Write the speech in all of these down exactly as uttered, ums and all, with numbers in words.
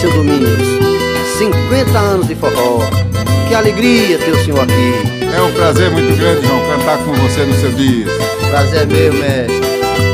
seu Domingos, cinquenta anos de forró. Que alegria ter o senhor aqui. É um prazer muito grande, João, cantar com você no seu dia. Prazer meu, mestre.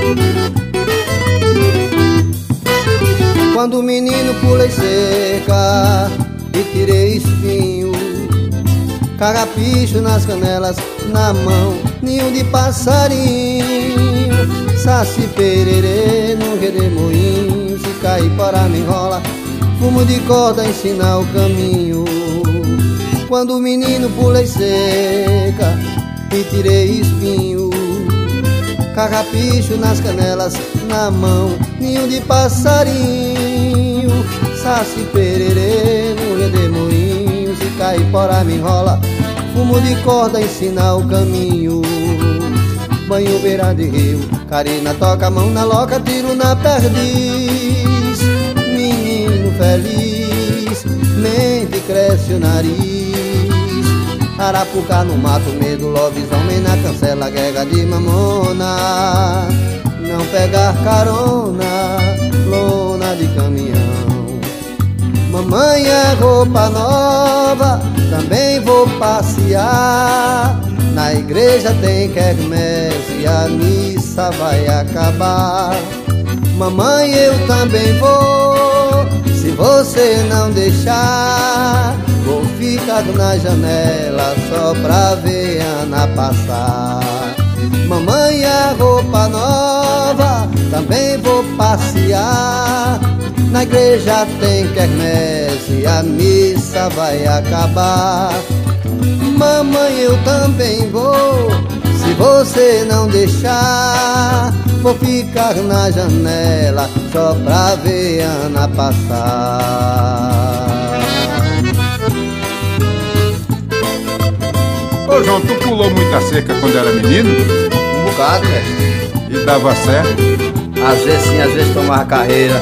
Quando o menino pulei cerca e tirei espinho, carrapicho nas canelas, na mão, ninho de passarinho, saci pererê no redemoinho, se cair para me enrola, fumo de corda ensina o caminho. Quando o menino pulei cerca e tirei espinho, carrapicho nas canelas, na mão, ninho de passarinho, saci pererê no redemoinho, se caipora me enrola, fumo de corda ensina o caminho. Banho beira de rio, carina toca a mão na loca, tiro na perdiz. Menino feliz, mente cresce o nariz. Arapuca no mato, medo, lobisomem na cancela, guerra de mamona. Não pegar carona, lona de caminhão. Mamãe é roupa nova, também vou passear. Na igreja tem quermesse, a missa vai acabar. Mamãe, eu também vou, se você não deixar. Vou ficar na janela só pra ver Ana passar. Mamãe, a roupa nova, também vou passear. Na igreja tem quermesse, a missa vai acabar. Mamãe, eu também vou, se você não deixar. Vou ficar na janela só pra ver Ana passar. Ô João, tu pulou muita cerca quando era menino? Um bocado, mestre. E dava certo? Às vezes sim, às vezes tomava carreira.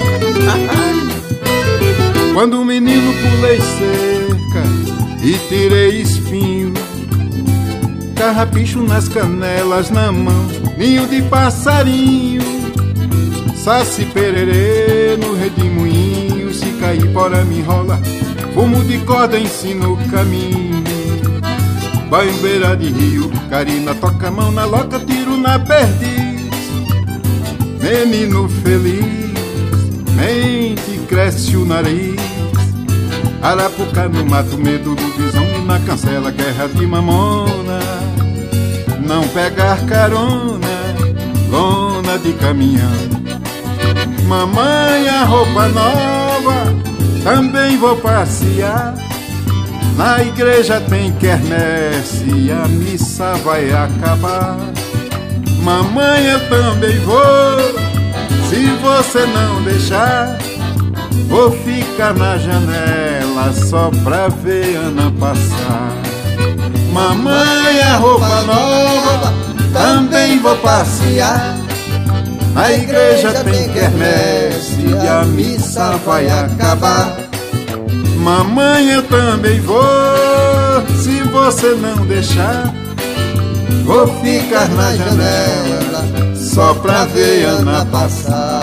Quando o menino pulei cerca e tirei espinho, carrapicho nas canelas, na mão, ninho de passarinho, saci pererê no redemoinho, se cair bora me enrola, fumo de corda ensina o caminho. Banho beira de rio, carina toca a mão na loca, tiro na perdiz. Menino feliz, mente cresce o nariz. Arapuca no mato, medo do visão e na cancela, guerra de mamona. Não pegar carona, lona de caminhão. Mamãe, a roupa nova, também vou passear. Na igreja tem quermesse e a missa vai acabar. Mamãe, eu também vou, se você não deixar. Vou ficar na janela só pra ver Ana passar. Mamãe, a roupa nova, também vou passear. Na igreja tem quermesse e a missa vai acabar. Mamãe, eu também vou, se você não deixar. Vou ficar na janela só pra ver Ana passar.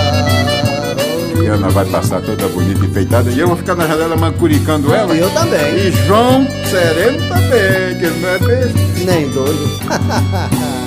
E Ana vai passar toda bonita, enfeitada, e eu vou ficar na janela mancuricando ela. E eu também. E João Sereno também, que ele não é beijo. Nem doido.